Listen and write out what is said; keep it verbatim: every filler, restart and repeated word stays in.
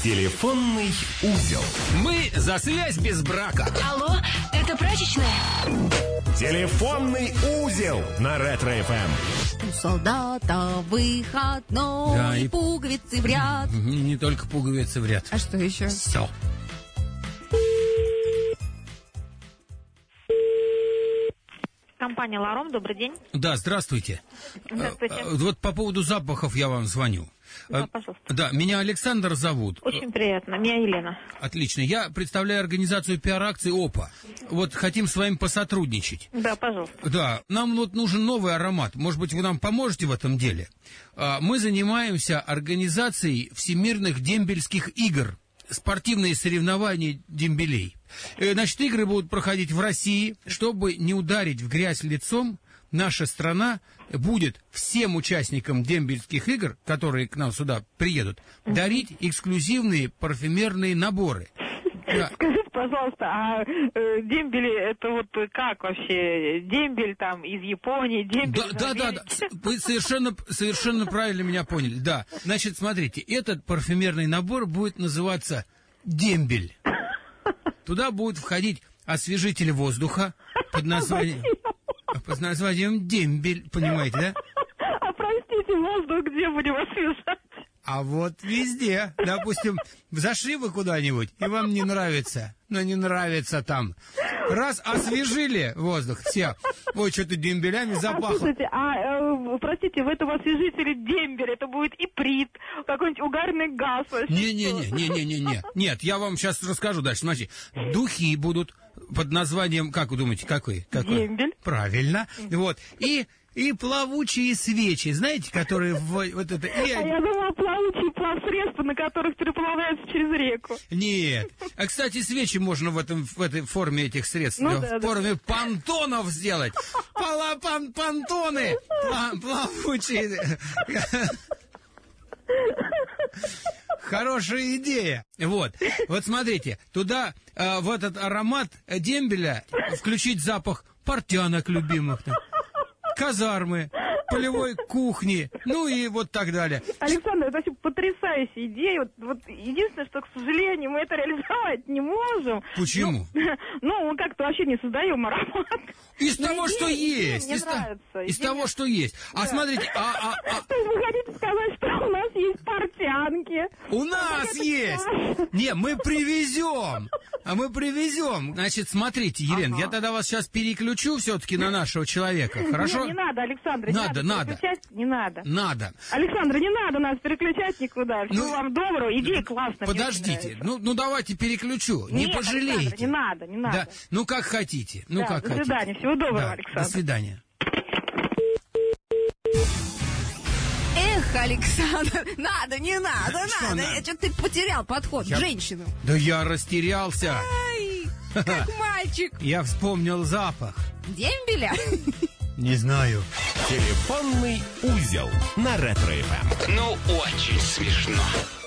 Телефонный узел. Мы за связь без брака. Алло, это прачечная? Телефонный узел на Ретро-эф эм. У солдата выходной, Да, и- пуговицы в ряд. Не, не только пуговицы в ряд. А что еще? Все. Компания «Ларом», добрый день. Да, здравствуйте. Здравствуйте. Э, Вот по поводу запахов я вам звоню. Да, Э, пожалуйста. Да, меня Александр зовут. Очень приятно. Меня Елена. Отлично. Я представляю организацию пиар-акции ОПА. Вот хотим с вами посотрудничать. Да, пожалуйста. Да, нам вот нужен новый аромат. Может быть, вы нам поможете в этом деле? А, Мы занимаемся организацией всемирных дембельских игр. Спортивные соревнования дембелей. Э, Значит, игры будут проходить в России. Чтобы не ударить в грязь лицом, наша страна будет всем участникам дембельских игр, которые к нам сюда приедут, дарить эксклюзивные парфюмерные наборы. Да. Скажите, пожалуйста, а э, дембели это вот как вообще? Дембель там из Японии, дембель Да, из да, да, да. Америки? С- Вы совершенно, совершенно правильно меня поняли. Да. Значит, смотрите, этот парфюмерный набор будет называться дембель. Туда будут входить освежители воздуха под названием, под названием дембель, понимаете, да? А простите, воздух где будем освежать? А вот везде, допустим, зашли вы куда-нибудь, и вам не нравится, но не нравится там. Раз освежили воздух, все, ой, что-то дембелями А, запахло. слушайте, а, э, простите, в этом освежителе дембель, это будет иприт, какой-нибудь угарный газ. вообще что? Не-не-не-не-не-не. Нет, я вам сейчас расскажу дальше. Смотрите, духи будут под названием, как вы думаете, какой? какой? Дембель. Правильно. Вот. И, и плавучие свечи, знаете, которые в, вот это... и- А я думала, плавучие плавсредства, на которых переплавляются через реку. Нет. А, кстати, свечи можно в, этом, в этой форме этих средств, Ну в да, да. форме понтонов сделать. Пала пан понтоны пла- плавучие. Хорошая идея. Вот. Вот смотрите, туда э, в этот аромат дембеля включить запах портянок любимых, там, казармы, полевой кухни, ну и вот так далее. Александр, это вообще потрясающая идея. Вот, вот единственное, что, к сожалению, мы это реализовать не можем. Почему? Ну, ну, мы как-то вообще не создаем аромат. Из Ну, того, идея- что идея есть. мне Из, та- нравится. из Идея- того, что есть. А Да. смотрите, а, а, а, То есть вы хотите сказать, что у нас есть портянки? у нас это есть. классно. Не, мы привезем. А мы привезем. Значит, смотрите, Елена, я тогда вас сейчас переключу все-таки на нашего человека. Хорошо? Не, не надо, Александр, Надо, не надо. переключать, не надо. Надо. Александр, не надо нас переключать никуда. Всего Ну, вам доброго, идея классная. мне Подождите, очень нравится. ну, ну давайте переключу. Не Нет, пожалеете. Александр, не надо, не надо. Да, ну как хотите. Ну Да, как до хотите. свидания, всего доброго, Да, Александр. До свидания. Эх, Александр, надо, не надо, Что надо. надо? Что ты потерял подход Я- к женщинам? Да я растерялся. Ай, как мальчик. Я вспомнил запах. Дембеля? Не знаю. Телефонный узел на Ретро-эф эм. Ну, очень смешно.